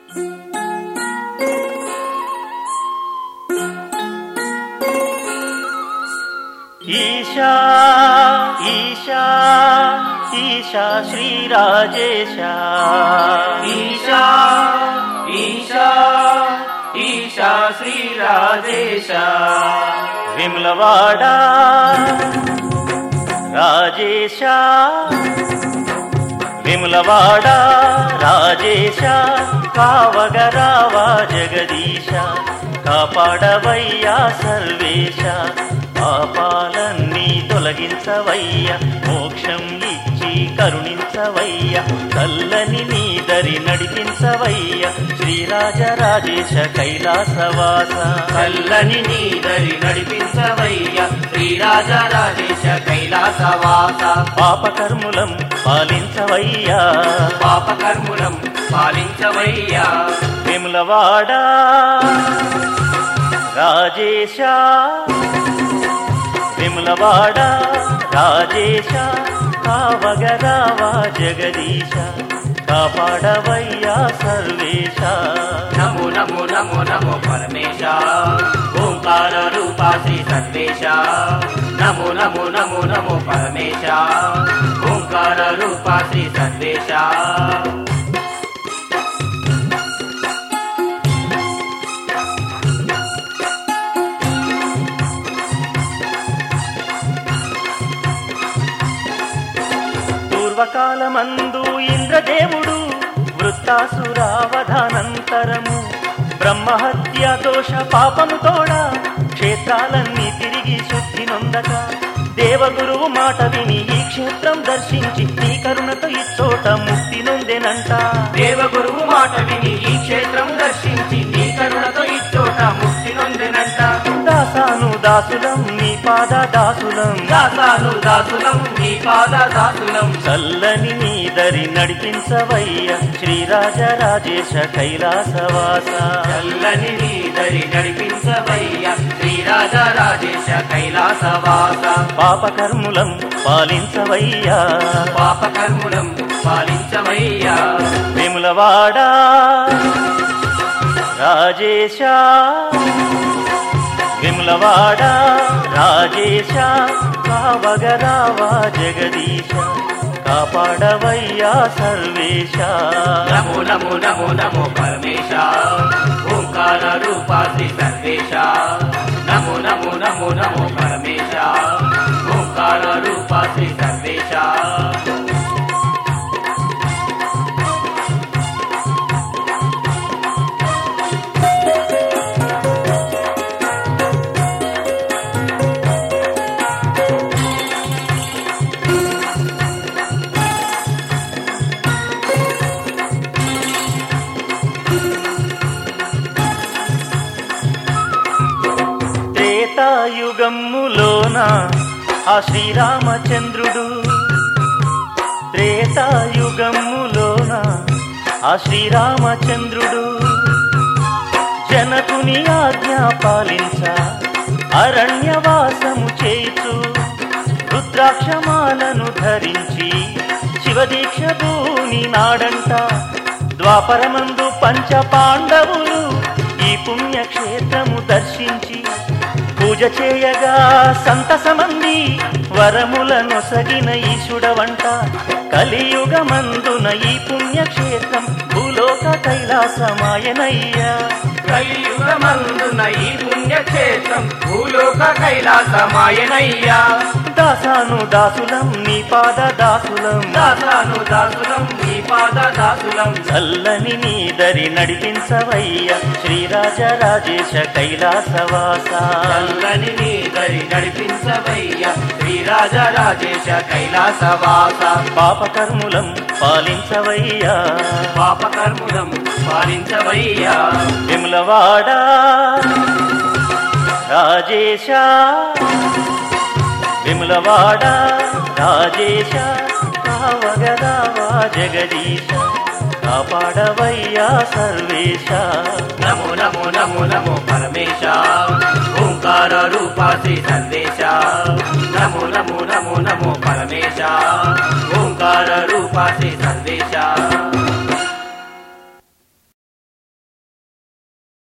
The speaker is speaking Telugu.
ఈశా ఈశా ఈశా శ్రీరాజేశ ఈశా ఈశా ఈశా శ్రీరాజేశ విమలవాడ రాజేశ విమలవాడ రాజేశ కావగరావా జగదీశ కాపాడవయ్యా సర్వేశ పాపాలన్నీ తొలగించవయ్య మోక్షం ఇచ్చి కరుణించవయ్య చల్లని నీ దరి నడిపించవయ్య శ్రీరాజరాజేశ కైలాసవాస చల్లని నీ దరి నడిపించవయ్య శ్రీరాజరాజేశ కైలాసవాస పాపకర్ములం పాలించవయ్యా పాపకర్ములం పాలించవయ్యా విమలవాడ రాజేశ విమలవాడ రాజేశ కావగరావా జగదీశ కాపాడవయ్యా సర్వేశ నమో నమో నమో నమో పరమేశ ఓంకార రూపా శ్రీ సర్వేశ నమో నమో నమో నమో పరమేశ ఓంకార రూపా శ్రీ సర్వేశ పూర్వకాలమందు ఇంద్రదేవుడు వృత్తాసురావధానంతరము బ్రహ్మహత్య దోష పాపము తోడ క్షేత్రాలన్నీ తిరిగి శుద్ధి నొందక దేవగురువు మాట విని ఈ క్షేత్రం దర్శించి నీ కరుణతో ఇచ్చోట ముక్తి నొందెనంట దేవగురువు మాట విని ఈ క్షేత్రం దర్శించి నీ కరుణతో ఇచ్చోట ముక్తి నొందెనంట దాసాను దాసులం నీ పాద దాసులం దాసాను దాసులం నీ పాద దాసులం చల్లని నీ దరి నడిపించవయ్య శ్రీరాజరాజేశ కైలాసవాస చల్లని నీ దరి నడిపించవయ్య శ్రీరాజరాజేశ కైలాసవాస పాపకర్ములం పాలించవయ్యా పాపకర్ములం పాలించవయ్యా విమలవాడ రాజేశ విమలవాడ రాజేశ కావగరావా జగదీశ కాపాడవయ్యా సర్వేశ నమో నమో నమో నమో పరమేశ ఓంకార రూపా శ్రీ సర్వేశ నమో నమో నమో నమో పరమేశ ఓంకార రూపా శ్రీ సర్వేశ త్రేతాయుగమ్ములోన ఆ శ్రీరామచంద్రుడు త్రేతాయుగమ్ములోన ఆ శ్రీరామచంద్రుడు జనకుని ఆజ్ఞ పాలించ అరణ్యవాసము చేయుచు రుద్రాక్షమాలను ధరించి శివదీక్ష భూని నాడంట ద్వాపరమందు పంచ పాండవులు ఈ పుణ్యక్షేత్రము దర్శించి పూజ చేయగా సంతసమంది వరములనొసగిన ఈశుడవంట కలియుగమందున ఈ పుణ్యక్షేత్రం భూలోక కైలాసమాయనయ్యా కలియుగమందున ఈ పుణ్యక్షేత్రం భూలోక కైలాసమాయనయ్యా దాసాను దాసులం నీ పాద దాసులం దాసాను దాసులం నీ పాద దాసులం చల్లని నీ దరి నడిపించవయ్య శ్రీరాజరాజేశ కైలాసవాస చల్లని నీ దరి నడిపించవయ్య శ్రీరాజరాజేశ కైలాసవాస పాపకర్ములం పాలించవయ్యా పాపకర్ములం పాలించవయ్యా విమలవాడ రాజేశ విమలవాడ రాజేశ కావగరావా జగదీశ కాపాడవయ్యా సర్వేశ నమో నమో నమో నమో పరమేశ